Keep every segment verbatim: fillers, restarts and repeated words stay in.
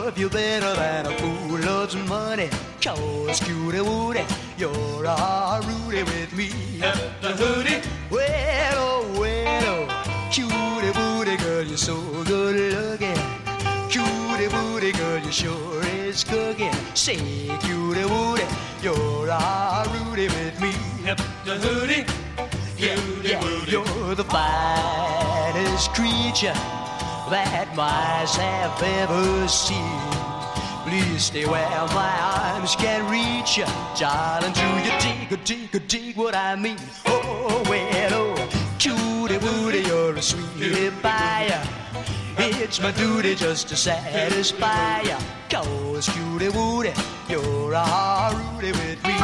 love you better than a fool loves money. Cause cutie Woody, you're a Rudy with me. Hip the hootie. Well, oh, well, oh, cutie Woody, girl, you're so good looking. Cutie Woody, girl, you sure is cooking. Say, cutie Woody, you're a Rudy with me. Hip the hootie. Yeah, yeah, you're the finest creature that my eyes have ever seen. Please stay where my arms can reach you, darling. Do you dig, dig, dig what I mean? Oh, well, oh, cutie Woody, you're a sweet pie. It's my duty just to satisfy ya. Cause cutie Woody, you're a Rudy with me.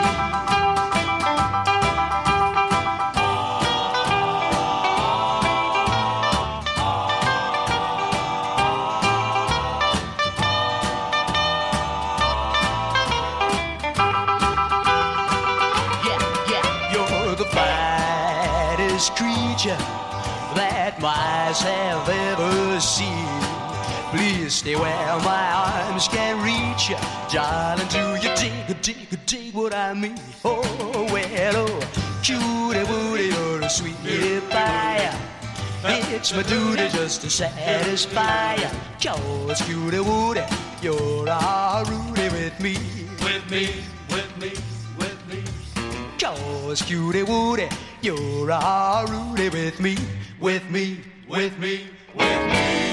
Creature that my eyes have ever seen. Please stay where my arms can reach you, darling. Do you dig, dig, dig what I mean? Oh, well, oh, cutie Woody, you're a sweet pie. It's my duty just to satisfy ya. Cause cutie Woody, you're a Rudy with me. With me, with me, with me. Cause cutie Woody, you're a Rudy with me, with me, with me, with me.